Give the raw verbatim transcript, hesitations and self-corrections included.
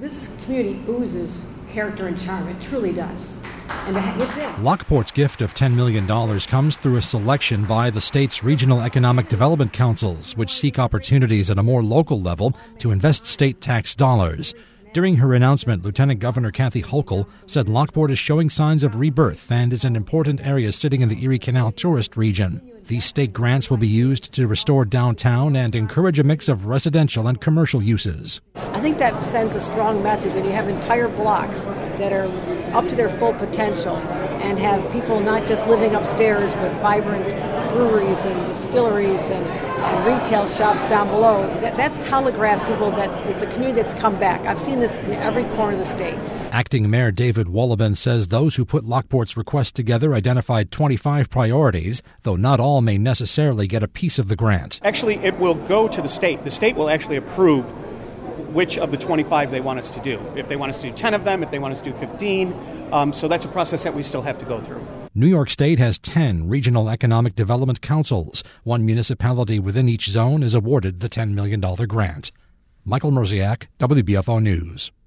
This community oozes character and charm. It truly does. And it's it. Lockport's gift of ten million dollars comes through a selection by the state's regional economic development councils, which seek opportunities at a more local level to invest state tax dollars. During her announcement, Lieutenant Governor Kathy Hochul said Lockport is showing signs of rebirth and is an important area sitting in the Erie Canal tourist region. These state grants will be used to restore downtown and encourage a mix of residential and commercial uses. I think that sends a strong message when you have entire blocks that are up to their full potential and have people not just living upstairs but vibrant breweries and distilleries and, and retail shops down below. That, that telegraphs people that it's a community that's come back. I've seen this in every corner of the state. Acting Mayor David Wolleben says those who put Lockport's request together identified twenty-five priorities, though not all may necessarily get a piece of the grant. Actually, it will go to the state. The state will actually approve which of the twenty-five they want us to do. If they want us to do ten of them, if they want us to do fifteen. Um, so that's a process that we still have to go through. New York State has ten regional economic development councils. One municipality within each zone is awarded the ten million dollars grant. Michael Mrziak, W B F O News.